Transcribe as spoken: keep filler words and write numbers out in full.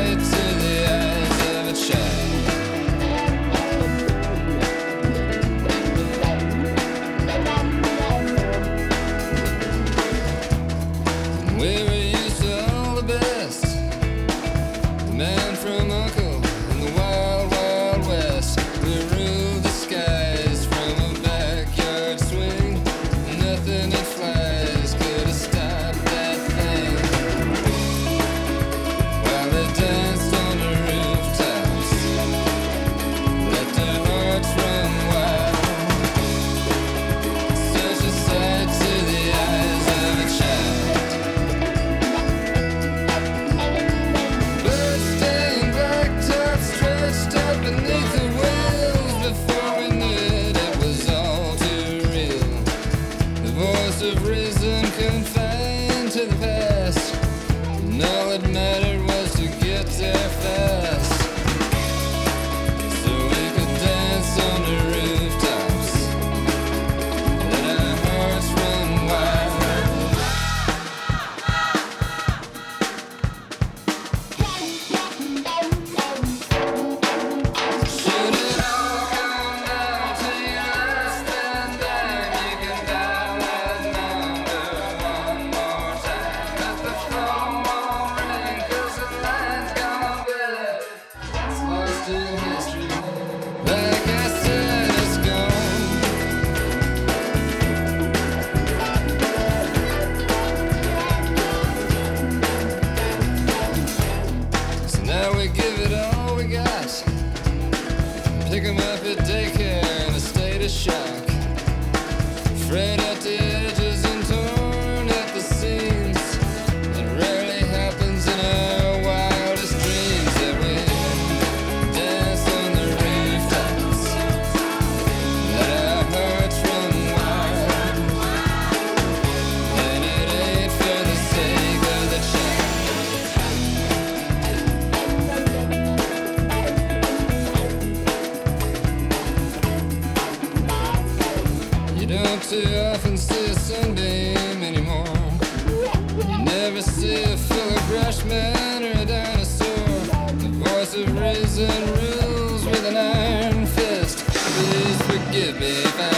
sight to the eyes of a child. We were used to all the best. The man from Uncle in the wild, wild west. We ruled the skies from a backyard swing. Nothing that flies could have stopped that thing. While they danced on the rooftops, let their hearts run wild. Such a sight to the eyes of a child. Blood-stained blacktop stretched up beneath the wheels. Before we knew it, it was all too real. The voice of reason confined to the past, and all that mattered was to get there fast. So we could dance on the rooftops, let our hearts run wild. Should it all come down to your last and dime, you can dial that number one more time. Let the phone won't ring 'cause the line's gone dead. It's lost in history. Like I said, it's gone. So now we give it all we got. Pick 'em up at daycare in a state of shock. Frayed at the edges and torn at the seams. It rarely happens in our wildest dreams that we dance on the rooftops, let our hearts run wild. And it ain't for the sake of the child. You don't too often see a sunbeam anymore. You never see a full brush man or a dinosaur. The voice of reason rules with an iron fist. Please forgive me if I